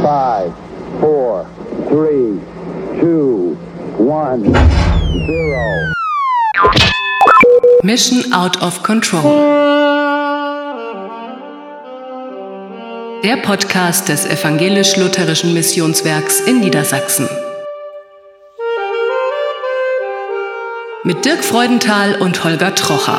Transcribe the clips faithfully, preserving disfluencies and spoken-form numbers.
Five, four, three, two, one, zero. Mission Out of Control. Der Podcast des Evangelisch-Lutherischen Missionswerks in Niedersachsen. Mit Dirk Freudenthal und Holger Trocher.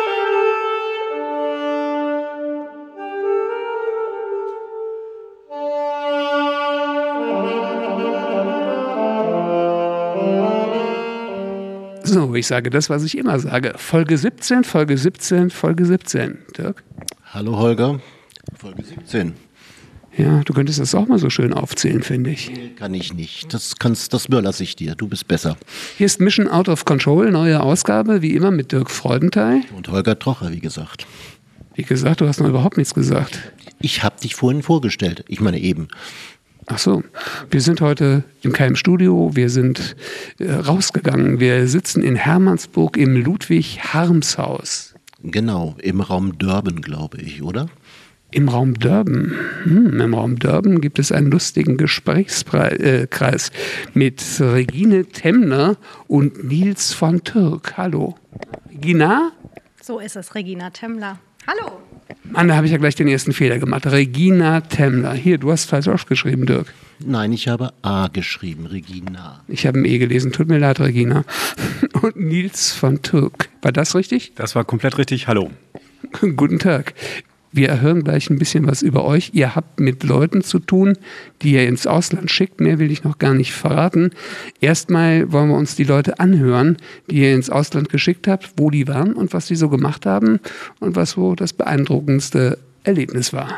So, ich sage das, was ich immer sage. Folge siebzehn, Folge siebzehn, Folge siebzehn. Dirk? Hallo Holger, Folge siebzehn. Ja, du könntest das auch mal so schön aufzählen, finde ich. Nee, kann ich nicht. Das, kannst, das überlasse ich dir. Du bist besser. Hier ist Mission Out of Control, neue Ausgabe, wie immer mit Dirk Freudenthal. Und Holger Trocher, wie gesagt. Wie gesagt, du hast noch überhaupt nichts gesagt. Ich habe dich vorhin vorgestellt. Ich meine eben. Ach so, wir sind heute in keinem Studio, wir sind äh, rausgegangen. Wir sitzen in Hermannsburg im Ludwig-Harms-Haus. Genau, im Raum Dörben, glaube ich, oder? Im Raum Dörben. Hm, Im Raum Dörben gibt es einen lustigen Gesprächskreis äh, mit Regine Temmler und Nils von Türk. Hallo. Regina? So ist es, Regina Temmler. Hallo. Mann, da habe ich ja gleich den ersten Fehler gemacht. Regina Temmler. Hier, du hast falsch aufgeschrieben, Dirk. Nein, ich habe A geschrieben, Regina. Ich habe ein E gelesen. Tut mir leid, Regina. Und Nils von Türk. War das richtig? Das war komplett richtig. Hallo. Guten Tag. Wir hören gleich ein bisschen was über euch. Ihr habt mit Leuten zu tun, die ihr ins Ausland schickt. Mehr will ich noch gar nicht verraten. Erstmal wollen wir uns die Leute anhören, die ihr ins Ausland geschickt habt, wo die waren und was die so gemacht haben und was so das beeindruckendste Erlebnis war.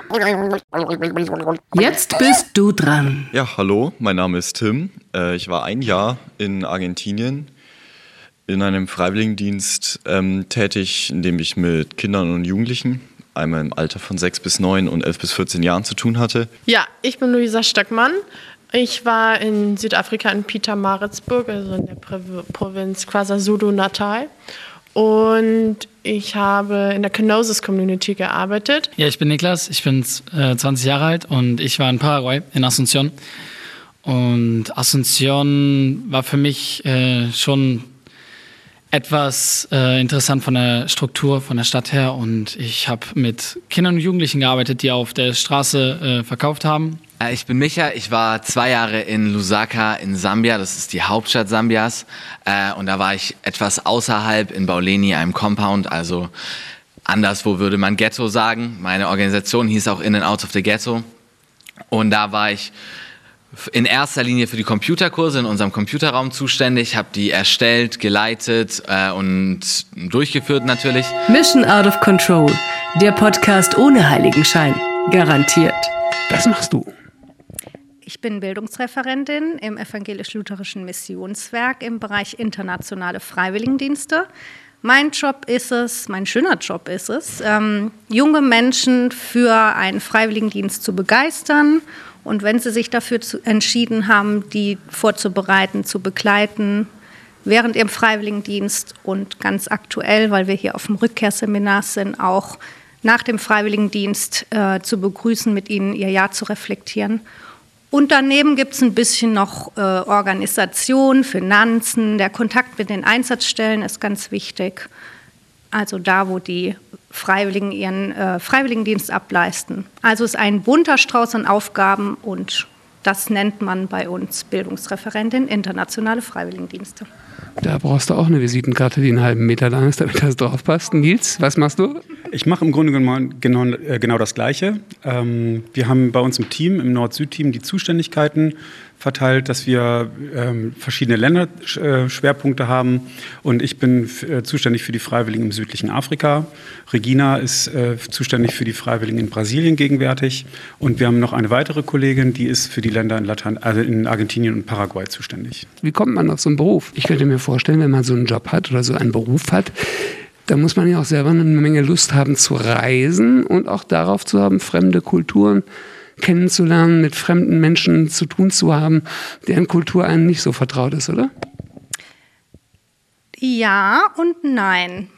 Jetzt bist du dran. Ja, hallo, mein Name ist Tim. Ich war ein Jahr in Argentinien in einem Freiwilligendienst ähm, tätig, in dem ich mit Kindern und Jugendlichen einmal im Alter von sechs bis neun und elf bis vierzehn Jahren zu tun hatte. Ja, ich bin Luisa Stöckmann. Ich war in Südafrika in Pietermaritzburg, also in der Pro- Provinz KwaZulu-Natal. Und ich habe in der Kenosis Community gearbeitet. Ja, ich bin Niklas, ich bin äh, zwanzig Jahre alt und ich war in Paraguay, in Asunción. Und Asunción war für mich äh, schon etwas äh, interessant von der Struktur, von der Stadt her. Und ich habe mit Kindern und Jugendlichen gearbeitet, die auf der Straße äh, verkauft haben. Ich bin Micha, ich war zwei Jahre in Lusaka in Sambia, das ist die Hauptstadt Sambias. Äh, und da war ich etwas außerhalb in Bauleni, einem Compound, also anderswo würde man Ghetto sagen. Meine Organisation hieß auch In and Out of the Ghetto. Und da war ich in erster Linie für die Computerkurse in unserem Computerraum zuständig, habe die erstellt, geleitet äh, und durchgeführt natürlich. Mission Out of Control. Der Podcast ohne Heiligenschein. Garantiert. Das machst du. Ich bin Bildungsreferentin im Evangelisch-Lutherischen Missionswerk im Bereich internationale Freiwilligendienste. Mein Job ist es, mein schöner Job ist es, ähm, junge Menschen für einen Freiwilligendienst zu begeistern. Und wenn sie sich dafür zu, entschieden haben, die vorzubereiten, zu begleiten, während ihrem Freiwilligendienst und ganz aktuell, weil wir hier auf dem Rückkehrseminar sind, auch nach dem Freiwilligendienst äh, zu begrüßen, mit ihnen ihr Jahr zu reflektieren. Und daneben gibt es ein bisschen noch äh, Organisation, Finanzen, der Kontakt mit den Einsatzstellen ist ganz wichtig. Also da, wo die Freiwilligen ihren äh, Freiwilligendienst ableisten. Also es ist ein bunter Strauß an Aufgaben und das nennt man bei uns Bildungsreferentin internationale Freiwilligendienste. Da brauchst du auch eine Visitenkarte, die einen halben Meter lang ist, damit das drauf passt. Nils, was machst du? Ich mache im Grunde genommen genau, äh, genau das Gleiche. Ähm, wir haben bei uns im Team, im Nord-Süd-Team, die Zuständigkeiten verteilt, dass wir ähm, verschiedene Länderschwerpunkte äh, haben. Und ich bin f- äh, zuständig für die Freiwilligen im südlichen Afrika. Regina ist äh, zuständig für die Freiwilligen in Brasilien gegenwärtig. Und wir haben noch eine weitere Kollegin, die ist für die Länder in, Latein- also in Argentinien und Paraguay zuständig. Wie kommt man auf so einen Beruf? Ich könnte mir vorstellen, wenn man so einen Job hat oder so einen Beruf hat, da muss man ja auch selber eine Menge Lust haben zu reisen und auch darauf zu haben, fremde Kulturen kennenzulernen, mit fremden Menschen zu tun zu haben, deren Kultur einem nicht so vertraut ist, oder? Ja und nein.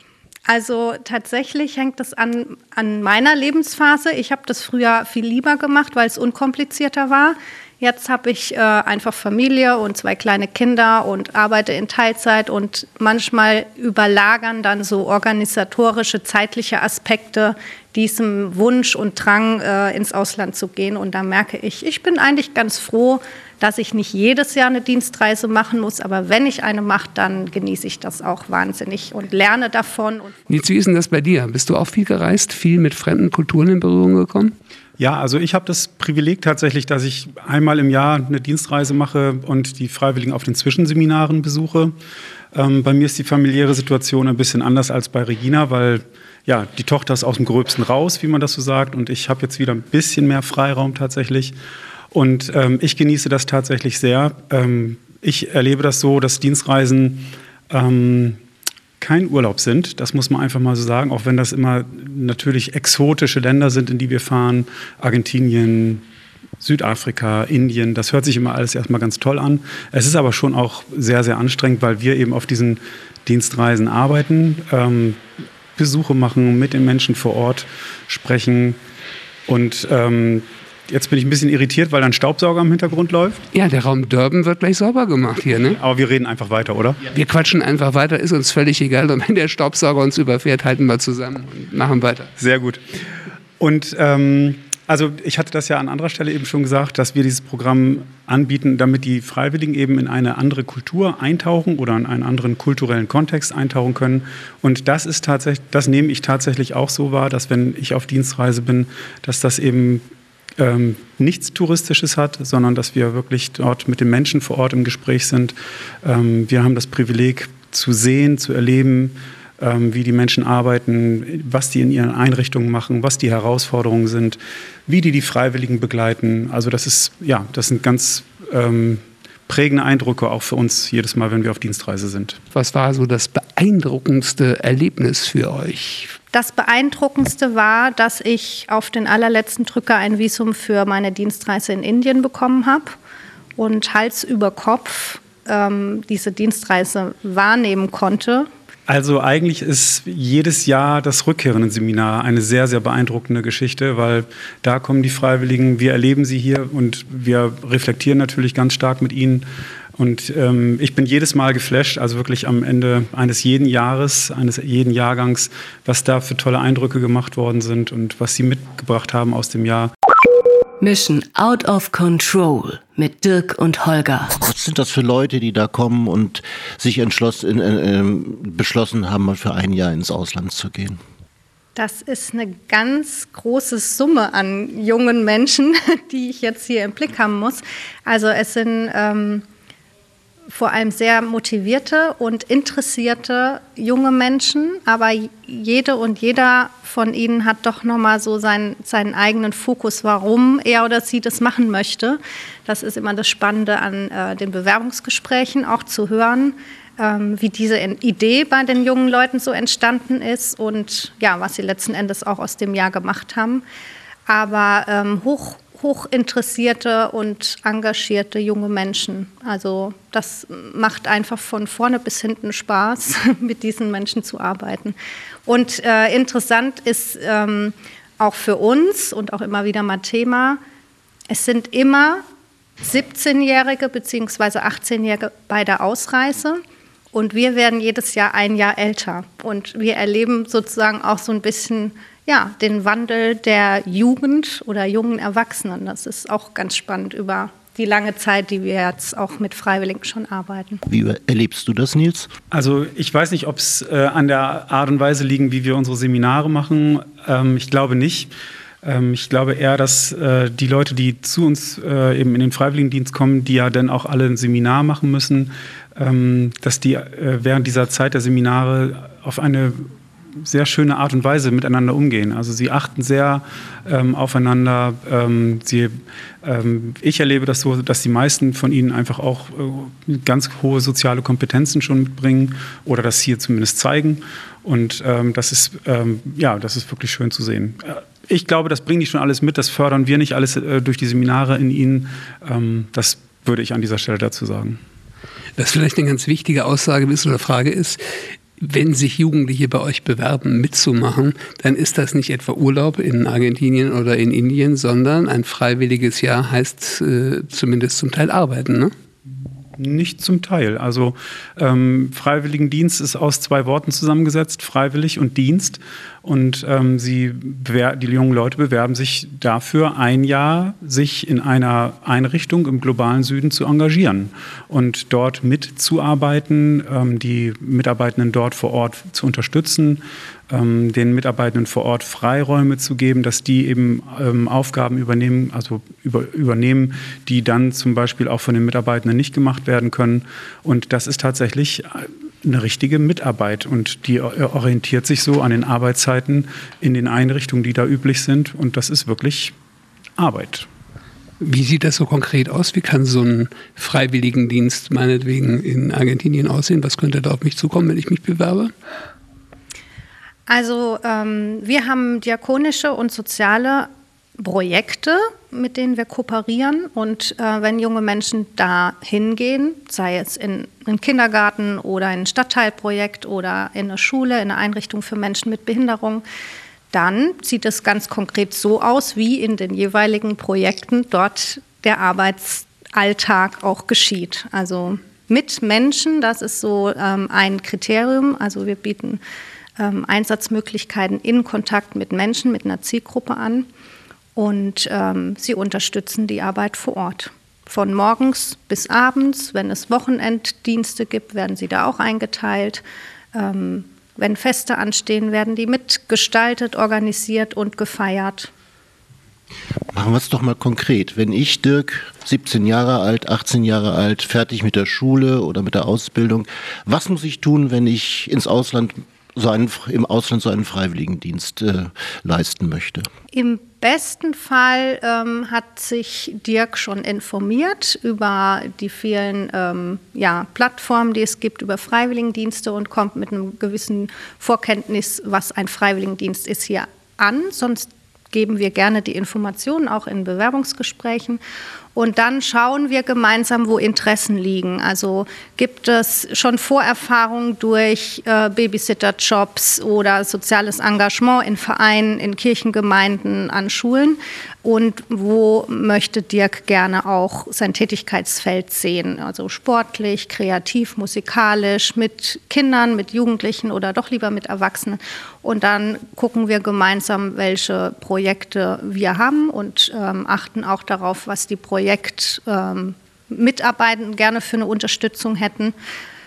Also tatsächlich hängt das an, an meiner Lebensphase. Ich habe das früher viel lieber gemacht, weil es unkomplizierter war. Jetzt habe ich äh, einfach Familie und zwei kleine Kinder und arbeite in Teilzeit und manchmal überlagern dann so organisatorische, zeitliche Aspekte diesem Wunsch und Drang, äh, ins Ausland zu gehen. Und da merke ich, ich bin eigentlich ganz froh, dass ich nicht jedes Jahr eine Dienstreise machen muss, aber wenn ich eine mache, dann genieße ich das auch wahnsinnig und lerne davon. Nils, wie ist denn das bei dir? Bist du auch viel gereist, viel mit fremden Kulturen in Berührung gekommen? Ja, also ich habe das Privileg tatsächlich, dass ich einmal im Jahr eine Dienstreise mache und die Freiwilligen auf den Zwischenseminaren besuche. Ähm, bei mir ist die familiäre Situation ein bisschen anders als bei Regina, weil ja, die Tochter ist aus dem Gröbsten raus, wie man das so sagt, und ich habe jetzt wieder ein bisschen mehr Freiraum tatsächlich. Und ähm, ich genieße das tatsächlich sehr. Ähm, ich erlebe das so, dass Dienstreisen ähm, kein Urlaub sind. Das muss man einfach mal so sagen, auch wenn das immer natürlich exotische Länder sind, in die wir fahren. Argentinien, Südafrika, Indien, das hört sich immer alles erstmal ganz toll an. Es ist aber schon auch sehr, sehr anstrengend, weil wir eben auf diesen Dienstreisen arbeiten, ähm, Besuche machen, mit den Menschen vor Ort sprechen und ähm, jetzt bin ich ein bisschen irritiert, weil ein Staubsauger im Hintergrund läuft. Ja, der Raum Dörben wird gleich sauber gemacht hier, ne? Aber wir reden einfach weiter, oder? Wir quatschen einfach weiter, ist uns völlig egal. Und wenn der Staubsauger uns überfährt, halten wir zusammen und machen weiter. Sehr gut. Und ähm, also ich hatte das ja an anderer Stelle eben schon gesagt, dass wir dieses Programm anbieten, damit die Freiwilligen eben in eine andere Kultur eintauchen oder in einen anderen kulturellen Kontext eintauchen können. Und das ist tatsächlich, das nehme ich tatsächlich auch so wahr, dass wenn ich auf Dienstreise bin, dass das eben Ähm, nichts Touristisches hat, sondern dass wir wirklich dort mit den Menschen vor Ort im Gespräch sind. Ähm, wir haben das Privileg zu sehen, zu erleben, ähm, wie die Menschen arbeiten, was die in ihren Einrichtungen machen, was die Herausforderungen sind, wie die die Freiwilligen begleiten. Also das ist, ja, das sind ganz ähm, prägende Eindrücke auch für uns jedes Mal, wenn wir auf Dienstreise sind. Was war so das beeindruckendste Erlebnis für euch? Das Beeindruckendste war, dass ich auf den allerletzten Drücker ein Visum für meine Dienstreise in Indien bekommen habe und Hals über Kopf ähm, diese Dienstreise wahrnehmen konnte. Also eigentlich ist jedes Jahr das Rückkehrenden-Seminar eine sehr, sehr beeindruckende Geschichte, weil da kommen die Freiwilligen, wir erleben sie hier und wir reflektieren natürlich ganz stark mit ihnen. Und ähm, ich bin jedes Mal geflasht, also wirklich am Ende eines jeden Jahres, eines jeden Jahrgangs, was da für tolle Eindrücke gemacht worden sind und was sie mitgebracht haben aus dem Jahr. Mission Out of Control mit Dirk und Holger. Was sind das für Leute, die da kommen und sich entschlossen, äh, beschlossen haben, mal für ein Jahr ins Ausland zu gehen? Das ist eine ganz große Summe an jungen Menschen, die ich jetzt hier im Blick haben muss. Also es sind ähm, vor allem sehr motivierte und interessierte junge Menschen, aber jede und jeder von ihnen hat doch nochmal so seinen, seinen eigenen Fokus, warum er oder sie das machen möchte. Das ist immer das Spannende an äh, den Bewerbungsgesprächen, auch zu hören, ähm, wie diese Idee bei den jungen Leuten so entstanden ist und ja, was sie letzten Endes auch aus dem Jahr gemacht haben. Aber ähm, hoch hochinteressierte und engagierte junge Menschen. Also das macht einfach von vorne bis hinten Spaß, mit diesen Menschen zu arbeiten. Und äh, interessant ist ähm, auch für uns und auch immer wieder mal Thema, es sind immer siebzehnjährige bzw. achtzehnjährige bei der Ausreise und wir werden jedes Jahr ein Jahr älter. Und wir erleben sozusagen auch so ein bisschen ja, den Wandel der Jugend oder jungen Erwachsenen. Das ist auch ganz spannend über die lange Zeit, die wir jetzt auch mit Freiwilligen schon arbeiten. Wie erlebst du das, Nils? Also ich weiß nicht, ob es äh, an der Art und Weise liegt, wie wir unsere Seminare machen. Ähm, ich glaube nicht. Ähm, ich glaube eher, dass äh, die Leute, die zu uns äh, eben in den Freiwilligendienst kommen, die ja dann auch alle ein Seminar machen müssen, ähm, dass die äh, während dieser Zeit der Seminare auf eine sehr schöne Art und Weise miteinander umgehen. Also sie achten sehr ähm, aufeinander. Ähm, sie, ähm, ich erlebe das so, dass die meisten von ihnen einfach auch äh, ganz hohe soziale Kompetenzen schon mitbringen oder das hier zumindest zeigen. Und ähm, das ist, ähm, ja, das ist wirklich schön zu sehen. Ich glaube, das bringen die schon alles mit. Das fördern wir nicht alles äh, durch die Seminare in ihnen. Ähm, das würde ich an dieser Stelle dazu sagen. Was vielleicht eine ganz wichtige Aussage ist oder Frage ist, Wenn sich Jugendliche bei euch bewerben, mitzumachen, dann ist das nicht etwa Urlaub in Argentinien oder in Indien, sondern ein freiwilliges Jahr heißt äh, zumindest zum Teil arbeiten, ne? Nicht zum Teil. Also ähm, Freiwilligendienst ist aus zwei Worten zusammengesetzt, freiwillig und Dienst. Und ähm, sie bewer- die jungen Leute bewerben sich dafür, ein Jahr sich in einer Einrichtung im globalen Süden zu engagieren und dort mitzuarbeiten, ähm, die Mitarbeitenden dort vor Ort zu unterstützen, ähm, den Mitarbeitenden vor Ort Freiräume zu geben, dass die eben ähm, Aufgaben übernehmen, also über, übernehmen, die dann zum Beispiel auch von den Mitarbeitenden nicht gemacht werden können. Und das ist tatsächlich eine richtige Mitarbeit und die orientiert sich so an den Arbeitszeiten in den Einrichtungen, die da üblich sind, und das ist wirklich Arbeit. Wie sieht das so konkret aus? Wie kann so ein Freiwilligendienst meinetwegen in Argentinien aussehen? Was könnte da auf mich zukommen, wenn ich mich bewerbe? Also ähm, wir haben diakonische und soziale Projekte, mit denen wir kooperieren, und äh, wenn junge Menschen da hingehen, sei es in einen Kindergarten oder in ein Stadtteilprojekt oder in eine Schule, in eine Einrichtung für Menschen mit Behinderung, dann sieht es ganz konkret so aus, wie in den jeweiligen Projekten dort der Arbeitsalltag auch geschieht. Also mit Menschen, das ist so ähm, ein Kriterium, also wir bieten ähm, Einsatzmöglichkeiten in Kontakt mit Menschen, mit einer Zielgruppe an. Und ähm, sie unterstützen die Arbeit vor Ort. Von morgens bis abends, wenn es Wochenenddienste gibt, werden sie da auch eingeteilt. Ähm, wenn Feste anstehen, werden die mitgestaltet, organisiert und gefeiert. Machen wir es doch mal konkret. Wenn ich, Dirk, siebzehn Jahre alt, achtzehn Jahre alt, fertig mit der Schule oder mit der Ausbildung, was muss ich tun, wenn ich ins Ausland so einen, im Ausland so einen Freiwilligendienst äh, leisten möchte? Im besten Fall ähm, hat sich Dirk schon informiert über die vielen ähm, ja, Plattformen, die es gibt, über Freiwilligendienste, und kommt mit einem gewissen Vorkenntnis, was ein Freiwilligendienst ist, hier an. Sonst geben wir gerne die Informationen auch in Bewerbungsgesprächen. Und dann schauen wir gemeinsam, wo Interessen liegen. Also gibt es schon Vorerfahrungen durch äh, Babysitterjobs oder soziales Engagement in Vereinen, in Kirchengemeinden, an Schulen? Und wo möchte Dirk gerne auch sein Tätigkeitsfeld sehen? Also sportlich, kreativ, musikalisch, mit Kindern, mit Jugendlichen oder doch lieber mit Erwachsenen. Und dann gucken wir gemeinsam, welche Projekte wir haben, und ähm, achten auch darauf, was die Projektmitarbeitenden ähm, gerne für eine Unterstützung hätten.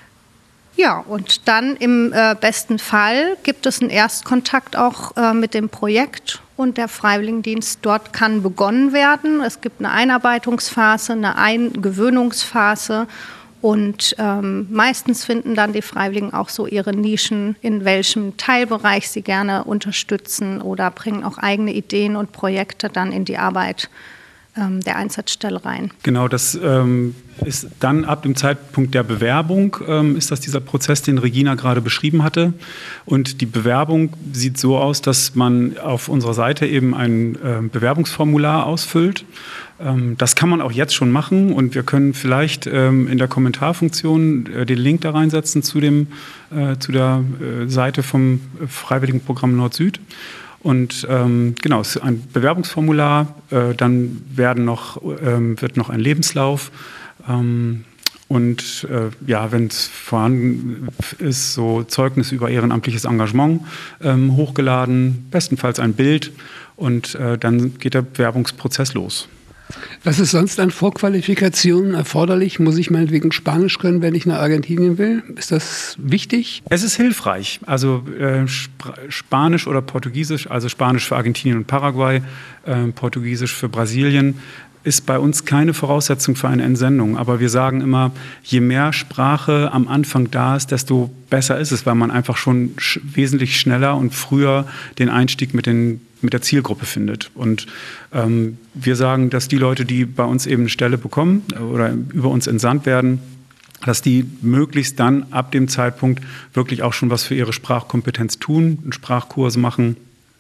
Ja, und dann im äh, besten Fall gibt es einen Erstkontakt auch äh, mit dem Projekt, und der Freiwilligendienst dort kann begonnen werden. Es gibt eine Einarbeitungsphase, eine Eingewöhnungsphase, und ähm, meistens finden dann die Freiwilligen auch so ihre Nischen, in welchem Teilbereich sie gerne unterstützen, oder bringen auch eigene Ideen und Projekte dann in die Arbeit ähm, der Einsatzstelle rein. Genau, das ähm, ist dann ab dem Zeitpunkt der Bewerbung, ähm, ist das dieser Prozess, den Regina gerade beschrieben hatte. Und die Bewerbung sieht so aus, dass man auf unserer Seite eben ein äh, Bewerbungsformular ausfüllt. Ähm, das kann man auch jetzt schon machen, und wir können vielleicht ähm, in der Kommentarfunktion äh, den Link da reinsetzen zu, dem, äh, zu der äh, Seite vom Freiwilligenprogramm Nord-Süd. Und ähm, genau, es ist ein Bewerbungsformular, äh, dann werden noch, ähm, wird noch ein Lebenslauf ähm, und äh, ja, wenn es vorhanden ist, so Zeugnis über ehrenamtliches Engagement ähm, hochgeladen, bestenfalls ein Bild, und äh, dann geht der Bewerbungsprozess los. Was ist sonst an Vorqualifikationen erforderlich? Muss ich meinetwegen Spanisch können, wenn ich nach Argentinien will? Ist das wichtig? Es ist hilfreich. Also äh, Sp- Spanisch oder Portugiesisch, also Spanisch für Argentinien und Paraguay, äh, Portugiesisch für Brasilien, ist bei uns keine Voraussetzung für eine Entsendung. Aber wir sagen immer, je mehr Sprache am Anfang da ist, desto besser ist es, weil man einfach schon sch- wesentlich schneller und früher den Einstieg mit den mit der Zielgruppe findet. Und ähm, wir sagen, dass die Leute, die bei uns eben eine Stelle bekommen oder über uns entsandt werden, dass die möglichst dann ab dem Zeitpunkt wirklich auch schon was für ihre Sprachkompetenz tun, einen Sprachkurs machen,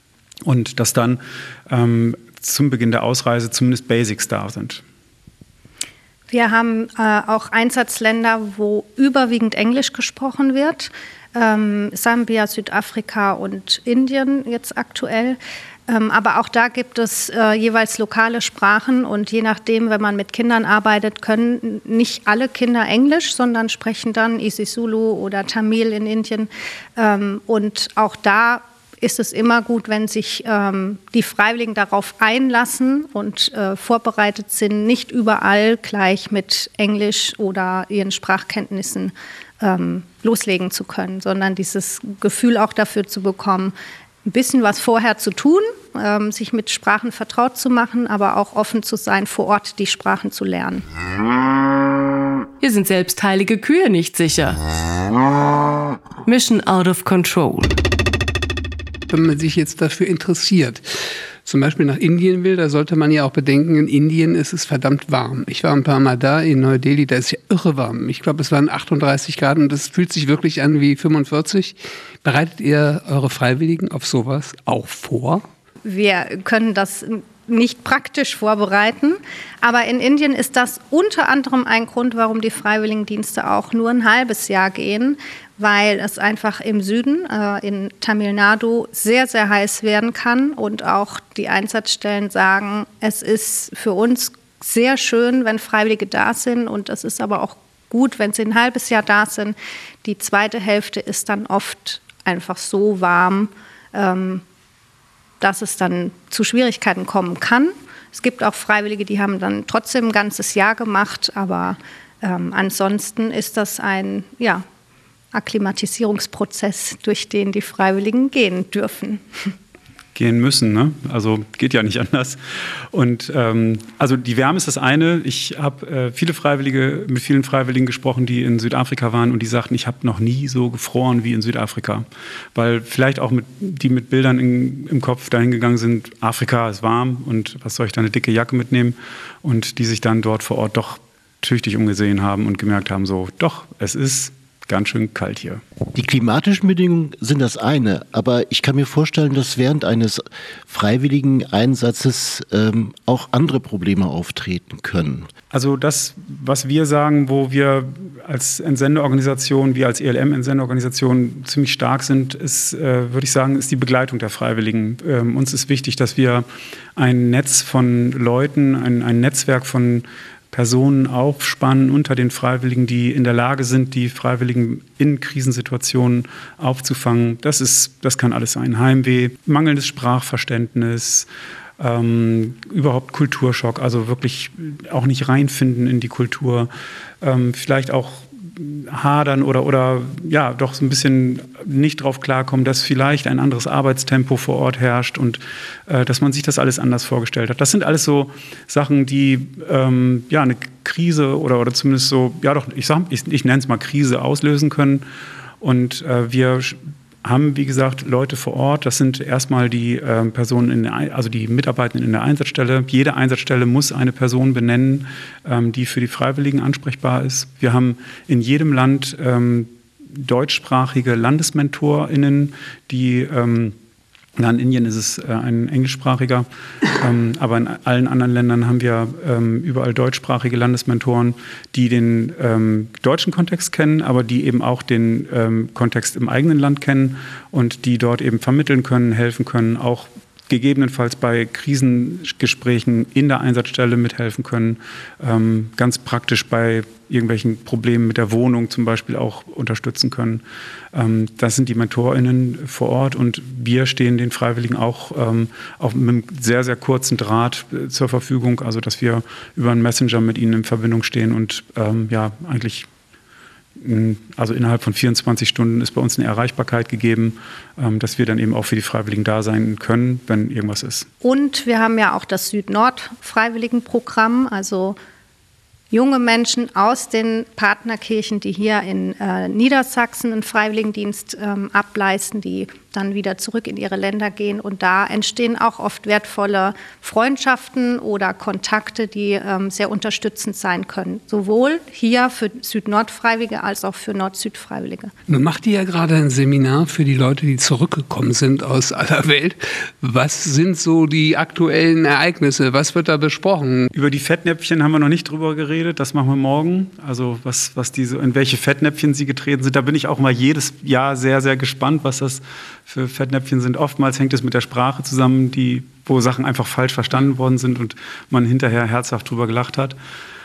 und dass dann ähm, zum Beginn der Ausreise zumindest Basics da sind. Wir haben äh, auch Einsatzländer, wo überwiegend Englisch gesprochen wird. ähm, Sambia, Südafrika und Indien jetzt aktuell. Ähm, aber auch da gibt es äh, jeweils lokale Sprachen und je nachdem, wenn man mit Kindern arbeitet, können nicht alle Kinder Englisch, sondern sprechen dann isiSulu oder Tamil in Indien. Ähm, und auch da ist es immer gut, wenn sich ähm, die Freiwilligen darauf einlassen und äh, vorbereitet sind, nicht überall gleich mit Englisch oder ihren Sprachkenntnissen ähm, loslegen zu können, sondern dieses Gefühl auch dafür zu bekommen, ein bisschen was vorher zu tun, ähm, sich mit Sprachen vertraut zu machen, aber auch offen zu sein, vor Ort die Sprachen zu lernen. Hier sind selbst heilige Kühe nicht sicher. Mission out of control. Wenn man sich jetzt dafür interessiert, zum Beispiel nach Indien will, da sollte man ja auch bedenken, in Indien ist es verdammt warm. Ich war ein paar Mal da in Neu-Delhi, da ist ja irre warm. Ich glaube, es waren achtunddreißig Grad und das fühlt sich wirklich an wie fünfundvierzig. Bereitet ihr eure Freiwilligen auf sowas auch vor? Wir können das nicht praktisch vorbereiten, aber in Indien ist das unter anderem ein Grund, warum die Freiwilligendienste auch nur ein halbes Jahr gehen, weil es einfach im Süden, äh, in Tamil Nadu, sehr, sehr heiß werden kann und auch die Einsatzstellen sagen, es ist für uns sehr schön, wenn Freiwillige da sind und es ist aber auch gut, wenn sie ein halbes Jahr da sind. Die zweite Hälfte ist dann oft einfach so warm, ähm, dass es dann zu Schwierigkeiten kommen kann. Es gibt auch Freiwillige, die haben dann trotzdem ein ganzes Jahr gemacht, aber ähm, ansonsten ist das ein ja, Akklimatisierungsprozess, durch den die Freiwilligen gehen dürfen. Gehen müssen, ne? Also geht ja nicht anders. Und ähm, also die Wärme ist das eine. Ich habe äh, viele Freiwillige, mit vielen Freiwilligen gesprochen, die in Südafrika waren und die sagten, ich habe noch nie so gefroren wie in Südafrika. Weil vielleicht auch mit, die mit Bildern in, im Kopf dahin gegangen sind, Afrika ist warm und was soll ich da eine dicke Jacke mitnehmen? Und die sich dann dort vor Ort doch tüchtig umgesehen haben und gemerkt haben, so doch, es ist ganz schön kalt hier. Die klimatischen Bedingungen sind das eine, aber ich kann mir vorstellen, dass während eines freiwilligen Einsatzes ähm, auch andere Probleme auftreten können. Also das, was wir sagen, wo wir als Entsendeorganisation, wir als E L M-Entsendeorganisation ziemlich stark sind, ist, äh, würde ich sagen, ist die Begleitung der Freiwilligen. Ähm, uns ist wichtig, dass wir ein Netz von Leuten, ein, ein Netzwerk von Personen aufspannen unter den Freiwilligen, die in der Lage sind, die Freiwilligen in Krisensituationen aufzufangen. Das ist, das kann alles sein. Heimweh, mangelndes Sprachverständnis, ähm, überhaupt Kulturschock, also wirklich auch nicht reinfinden in die Kultur, ähm, vielleicht auch hadern oder, oder ja, doch so ein bisschen nicht drauf klarkommen, dass vielleicht ein anderes Arbeitstempo vor Ort herrscht und äh, dass man sich das alles anders vorgestellt hat. Das sind alles so Sachen, die ähm, ja, eine Krise oder, oder zumindest so, ja doch, ich, sag, ich, ich nenne es mal Krise auslösen können. Und äh, wir haben, wie gesagt, Leute vor Ort. Das sind erstmal die äh, Personen, in der, also die Mitarbeitenden in der Einsatzstelle. Jede Einsatzstelle muss eine Person benennen, ähm, die für die Freiwilligen ansprechbar ist. Wir haben in jedem Land ähm, deutschsprachige LandesmentorInnen, die ähm, in Indien ist es äh, ein englischsprachiger, ähm, aber in allen anderen Ländern haben wir ähm, überall deutschsprachige Landesmentoren, die den ähm, deutschen Kontext kennen, aber die eben auch den ähm, Kontext im eigenen Land kennen und die dort eben vermitteln können, helfen können, auch gegebenenfalls bei Krisengesprächen in der Einsatzstelle mithelfen können, ähm, ganz praktisch bei irgendwelchen Problemen mit der Wohnung zum Beispiel auch unterstützen können. Ähm, das sind die MentorInnen vor Ort und wir stehen den Freiwilligen auch ähm, auf mit einem sehr, sehr kurzen Draht äh, zur Verfügung, also dass wir über einen Messenger mit ihnen in Verbindung stehen und ähm, ja, eigentlich also innerhalb von vierundzwanzig Stunden ist bei uns eine Erreichbarkeit gegeben, dass wir dann eben auch für die Freiwilligen da sein können, wenn irgendwas ist. Und wir haben ja auch das Süd-Nord-Freiwilligenprogramm, also junge Menschen aus den Partnerkirchen, die hier in äh, Niedersachsen einen Freiwilligendienst ähm, ableisten, die dann wieder zurück in ihre Länder gehen. Und da entstehen auch oft wertvolle Freundschaften oder Kontakte, die ähm, sehr unterstützend sein können. Sowohl hier für Süd-Nord-Freiwillige als auch für Nord-Süd-Freiwillige. Nun macht ihr ja gerade ein Seminar für die Leute, die zurückgekommen sind aus aller Welt. Was sind so die aktuellen Ereignisse? Was wird da besprochen? Über die Fettnäpfchen haben wir noch nicht drüber geredet. geredet, das machen wir morgen. Also was, was diese, in welche Fettnäpfchen sie getreten sind. Da bin ich auch mal jedes Jahr sehr, sehr gespannt, was das für Fettnäpfchen sind. Oftmals hängt es mit der Sprache zusammen, die, wo Sachen einfach falsch verstanden worden sind und man hinterher herzhaft drüber gelacht hat.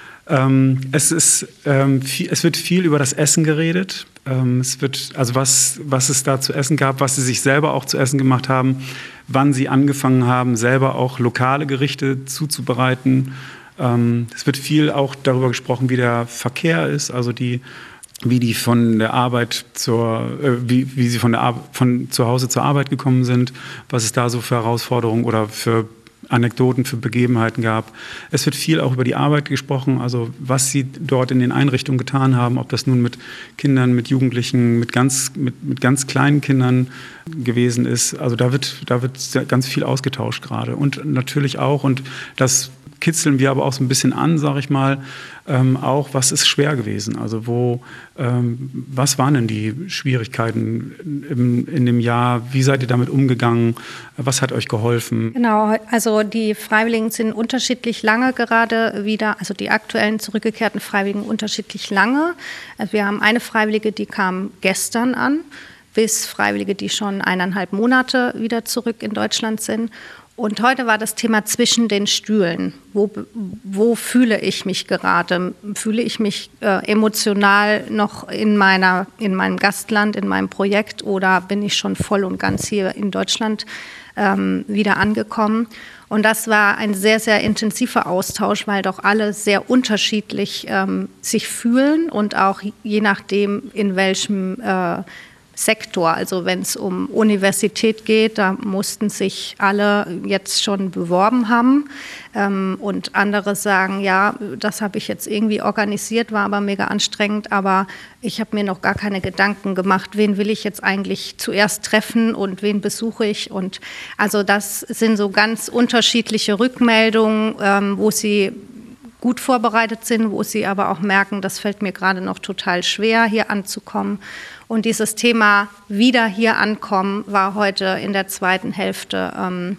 Ähm, es, ist, ähm, viel, es wird viel über das Essen geredet. Ähm, es wird, also was, was es da zu essen gab, was sie sich selber auch zu essen gemacht haben, wann sie angefangen haben, selber auch lokale Gerichte zuzubereiten. Ähm, es wird viel auch darüber gesprochen, wie der Verkehr ist, also die, wie die von der Arbeit zur, äh, wie, wie sie von der Ar- von zu Hause zur Arbeit gekommen sind, was es da so für Herausforderungen oder für Anekdoten, für Begebenheiten gab. Es wird viel auch über die Arbeit gesprochen, also was sie dort in den Einrichtungen getan haben, ob das nun mit Kindern, mit Jugendlichen, mit ganz, mit, mit ganz kleinen Kindern gewesen ist. Also da wird, da wird ganz viel ausgetauscht gerade. Und natürlich auch, und das kitzeln wir aber auch so ein bisschen an, sage ich mal, ähm, auch, was ist schwer gewesen? Also wo, ähm, was waren denn die Schwierigkeiten im, in dem Jahr? Wie seid ihr damit umgegangen? Was hat euch geholfen? Genau, also die Freiwilligen sind unterschiedlich lange gerade wieder, also die aktuellen zurückgekehrten Freiwilligen unterschiedlich lange. Wir haben eine Freiwillige, die kam gestern an, bis Freiwillige, die schon eineinhalb Monate wieder zurück in Deutschland sind. Und heute war das Thema zwischen den Stühlen. Wo, wo fühle ich mich gerade? Fühle ich mich äh, emotional noch in, meiner, in meinem Gastland, in meinem Projekt, oder bin ich schon voll und ganz hier in Deutschland ähm, wieder angekommen? Und das war ein sehr, sehr intensiver Austausch, weil doch alle sehr unterschiedlich ähm, sich fühlen und auch je nachdem, in welchem äh, Sektor, also wenn es um Universität geht, da mussten sich alle jetzt schon beworben haben ähm, und andere sagen, ja, das habe ich jetzt irgendwie organisiert, war aber mega anstrengend, aber ich habe mir noch gar keine Gedanken gemacht, wen will ich jetzt eigentlich zuerst treffen und wen besuche ich, und also das sind so ganz unterschiedliche Rückmeldungen, ähm, wo sie gut vorbereitet sind, wo sie aber auch merken, das fällt mir gerade noch total schwer, hier anzukommen. Und dieses Thema wieder hier ankommen war heute in der zweiten Hälfte ähm,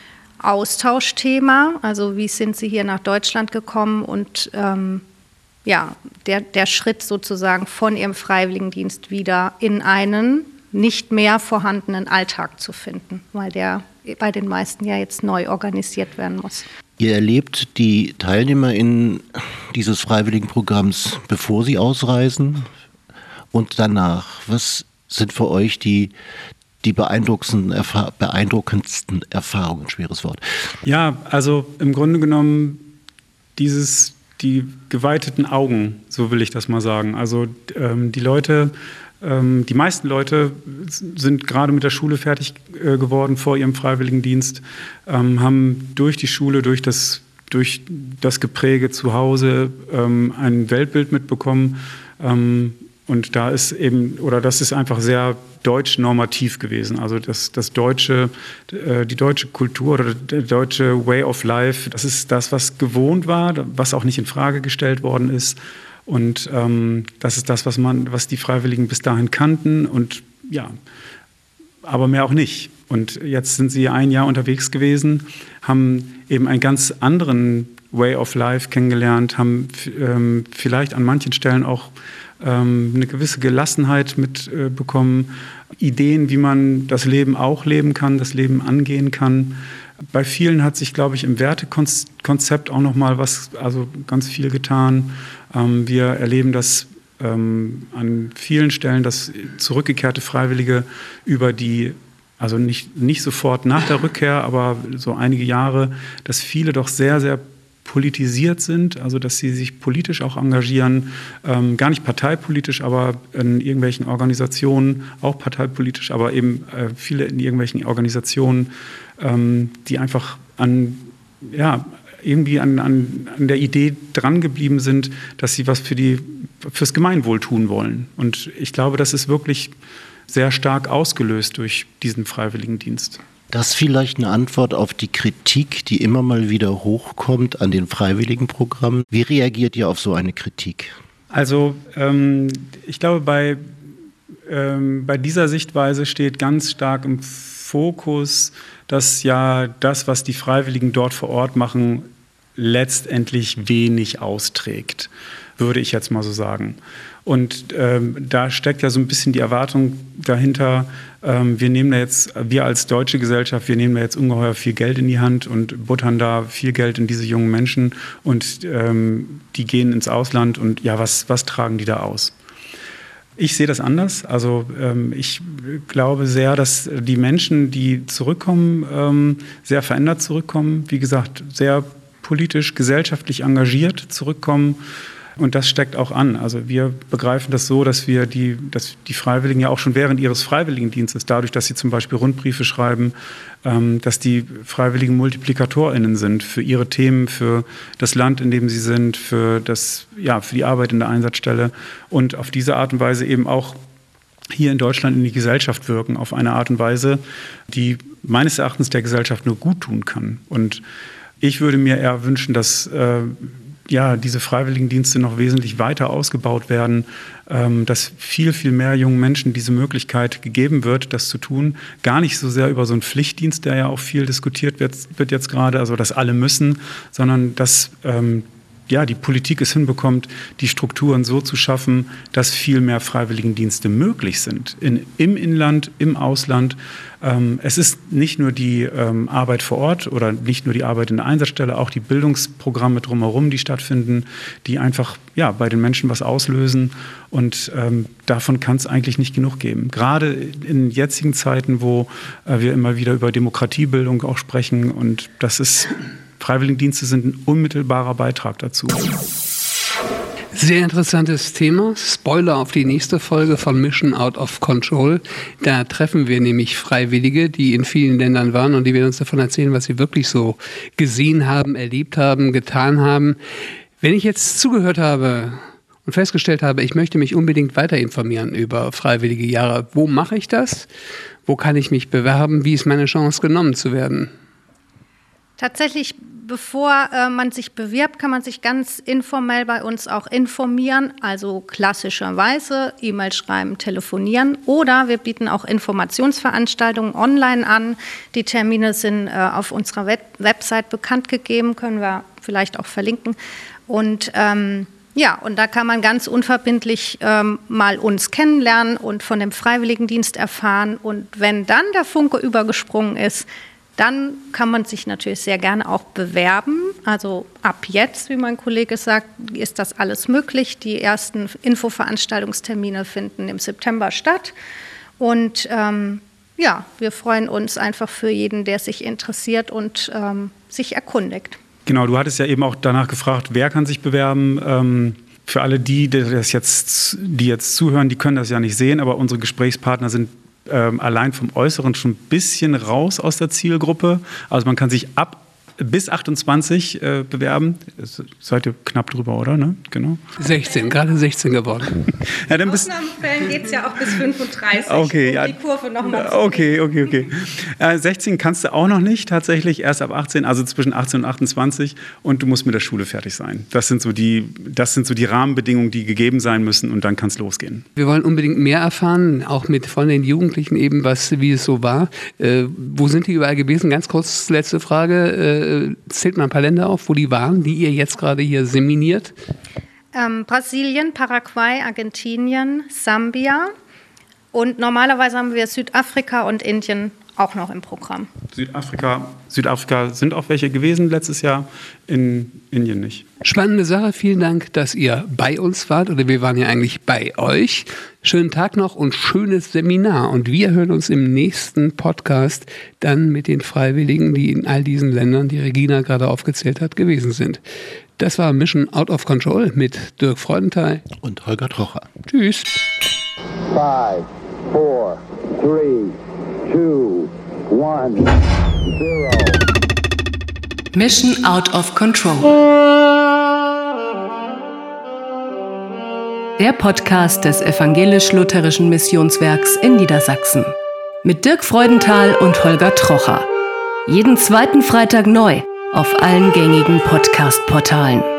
Austauschthema. Also wie sind Sie hier nach Deutschland gekommen und ähm, ja, der, der Schritt sozusagen von Ihrem Freiwilligendienst wieder in einen nicht mehr vorhandenen Alltag zu finden, weil der bei den meisten ja jetzt neu organisiert werden muss. Ihr erlebt die TeilnehmerInnen dieses Freiwilligenprogramms, bevor sie ausreisen und danach. Was sind für euch die, die beeindruckendsten, Erfahr- beeindruckendsten Erfahrungen? Schweres Wort. Ja, also im Grunde genommen dieses, die geweiteten Augen, so will ich das mal sagen. Also ähm, die Leute, ähm, die meisten Leute sind gerade mit der Schule fertig äh, geworden vor ihrem Freiwilligendienst, ähm, haben durch die Schule, durch das, durch das Gepräge zu Hause ähm, ein Weltbild mitbekommen. Ähm, Und da ist eben, oder das ist einfach sehr deutsch normativ gewesen. Also das, das deutsche, die deutsche Kultur oder der deutsche Way of Life, das ist das, was gewohnt war, was auch nicht in Frage gestellt worden ist. Und ähm, das ist das, was man, was die Freiwilligen bis dahin kannten. Und ja, aber mehr auch nicht. Und jetzt sind sie ein Jahr unterwegs gewesen, haben eben einen ganz anderen Way of Life kennengelernt, haben ähm, vielleicht an manchen Stellen auch eine gewisse Gelassenheit mitbekommen, äh, Ideen, wie man das Leben auch leben kann, das Leben angehen kann. Bei vielen hat sich, glaube ich, im Wertekonzept auch noch mal was, also ganz viel getan. Ähm, wir erleben das ähm, an vielen Stellen, dass zurückgekehrte Freiwillige über die, also nicht, nicht sofort nach der Rückkehr, aber so einige Jahre, dass viele doch sehr, sehr politisiert sind, also dass sie sich politisch auch engagieren, ähm, gar nicht parteipolitisch, aber in irgendwelchen Organisationen, auch parteipolitisch, aber eben äh, viele in irgendwelchen Organisationen, ähm, die einfach an, ja, irgendwie an, an, an der Idee dran geblieben sind, dass sie was für die, fürs Gemeinwohl tun wollen. Und ich glaube, das ist wirklich sehr stark ausgelöst durch diesen Freiwilligendienst. Das ist vielleicht eine Antwort auf die Kritik, die immer mal wieder hochkommt an den Freiwilligenprogrammen. Wie reagiert ihr auf so eine Kritik? Also ähm, ich glaube, bei, ähm, bei dieser Sichtweise steht ganz stark im Fokus, dass ja das, was die Freiwilligen dort vor Ort machen, letztendlich wenig austrägt, würde ich jetzt mal so sagen. Und ähm, da steckt ja so ein bisschen die Erwartung dahinter, ähm, wir nehmen da jetzt, wir als deutsche Gesellschaft, wir nehmen da jetzt ungeheuer viel Geld in die Hand und buttern da viel Geld in diese jungen Menschen und ähm, die gehen ins Ausland und ja, was, was tragen die da aus? Ich sehe das anders. Also ähm, ich glaube sehr, dass die Menschen, die zurückkommen, ähm, sehr verändert zurückkommen. Wie gesagt, sehr politisch, gesellschaftlich engagiert zurückkommen. Und das steckt auch an. Also wir begreifen das so, dass wir die, dass die Freiwilligen ja auch schon während ihres Freiwilligendienstes, dadurch, dass sie zum Beispiel Rundbriefe schreiben, ähm, dass die Freiwilligen MultiplikatorInnen sind für ihre Themen, für das Land, in dem sie sind, für das, ja, für die Arbeit in der Einsatzstelle und auf diese Art und Weise eben auch hier in Deutschland in die Gesellschaft wirken, auf eine Art und Weise, die meines Erachtens der Gesellschaft nur gut tun kann. Und ich würde mir eher wünschen, dass äh, ja, diese Freiwilligendienste noch wesentlich weiter ausgebaut werden, ähm, dass viel, viel mehr jungen Menschen diese Möglichkeit gegeben wird, das zu tun. Gar nicht so sehr über so einen Pflichtdienst, der ja auch viel diskutiert wird, wird jetzt gerade, also dass alle müssen, sondern dass ähm, ja, die Politik es hinbekommt, die Strukturen so zu schaffen, dass viel mehr Freiwilligendienste möglich sind. In, im Inland, im Ausland. Ähm, es ist nicht nur die ähm, Arbeit vor Ort oder nicht nur die Arbeit in der Einsatzstelle, auch die Bildungsprogramme drumherum, die stattfinden, die einfach ja, bei den Menschen was auslösen. Und ähm, davon kann es eigentlich nicht genug geben. Gerade in jetzigen Zeiten, wo äh, wir immer wieder über Demokratiebildung auch sprechen. Und das ist... Freiwilligendienste sind ein unmittelbarer Beitrag dazu. Sehr interessantes Thema. Spoiler auf die nächste Folge von Mission Out of Control. Da treffen wir nämlich Freiwillige, die in vielen Ländern waren und die werden uns davon erzählen, was sie wirklich so gesehen haben, erlebt haben, getan haben. Wenn ich jetzt zugehört habe und festgestellt habe, ich möchte mich unbedingt weiter informieren über freiwillige Jahre, wo mache ich das? Wo kann ich mich bewerben? Wie ist meine Chance, genommen zu werden? Tatsächlich, bevor äh, man sich bewirbt, kann man sich ganz informell bei uns auch informieren, also klassischerweise E-Mail schreiben, telefonieren oder wir bieten auch Informationsveranstaltungen online an. Die Termine sind äh, auf unserer Web- Website bekannt gegeben, können wir vielleicht auch verlinken. Und ähm, ja, und da kann man ganz unverbindlich ähm, mal uns kennenlernen und von dem Freiwilligendienst erfahren. Und wenn dann der Funke übergesprungen ist, dann kann man sich natürlich sehr gerne auch bewerben. Also ab jetzt, wie mein Kollege sagt, ist das alles möglich. Die ersten Infoveranstaltungstermine finden im September statt. Und ähm, ja, wir freuen uns einfach für jeden, der sich interessiert und ähm, sich erkundigt. Genau, du hattest ja eben auch danach gefragt, wer kann sich bewerben. Ähm, für alle die, die, das jetzt, die jetzt zuhören, die können das ja nicht sehen, aber unsere Gesprächspartner sind Ähm, allein vom Äußeren schon ein bisschen raus aus der Zielgruppe. Also man kann sich ab bis achtundzwanzig äh, bewerben. Seid ihr knapp drüber, oder? Ne? Genau. sechzehn, gerade sechzehn geworden. Ja, dann in Ausnahmefällen geht es ja auch bis fünfunddreißig, okay, um ja. die Kurve nochmal zu Okay, okay, okay. Äh, sechzehn kannst du auch noch nicht, tatsächlich erst ab achtzehn, also zwischen achtzehn und achtundzwanzig und du musst mit der Schule fertig sein. Das sind so die, das sind so die Rahmenbedingungen, die gegeben sein müssen und dann kann es losgehen. Wir wollen unbedingt mehr erfahren, auch mit von den Jugendlichen eben, was, wie es so war. Äh, wo sind die überall gewesen? Ganz kurz, letzte Frage. Äh, zählt mal ein paar Länder auf, wo die waren, die ihr jetzt gerade hier seminiert? Ähm, Brasilien, Paraguay, Argentinien, Sambia und normalerweise haben wir Südafrika und Indien auch noch im Programm. Südafrika, Südafrika sind auch welche gewesen letztes Jahr, in Indien nicht. Spannende Sache, vielen Dank, dass ihr bei uns wart oder wir waren ja eigentlich bei euch. Schönen Tag noch und schönes Seminar und wir hören uns im nächsten Podcast dann mit den Freiwilligen, die in all diesen Ländern, die Regina gerade aufgezählt hat, gewesen sind. Das war Mission Out of Control mit Dirk Freudenthal und Holger Trocher. Tschüss. Five, four, three, two, one, zero. Mission Out of Control. Der Podcast des Evangelisch-Lutherischen Missionswerks in Niedersachsen. Mit Dirk Freudenthal und Holger Trocher. Jeden zweiten Freitag neu auf allen gängigen Podcast-Portalen.